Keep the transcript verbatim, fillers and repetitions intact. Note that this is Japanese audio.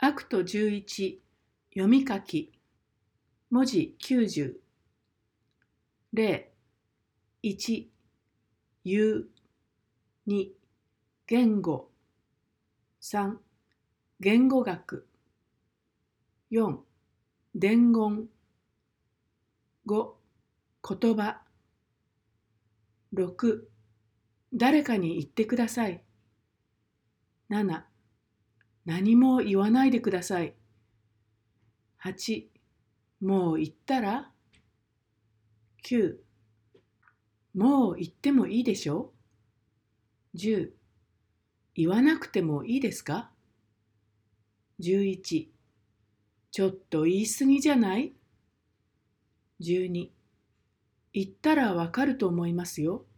アクトじゅういち読み書き文字きゅうじゅう例いち言うに言語さん言語学よん伝言ご言葉ろく誰かに言ってくださいなな何も言わないでくださいはちもう言ったらきゅうもう言ってもいいでしょじゅう言わなくてもいいですかじゅういちちょっと言い過ぎじゃないじゅうに言ったらわかると思いますよ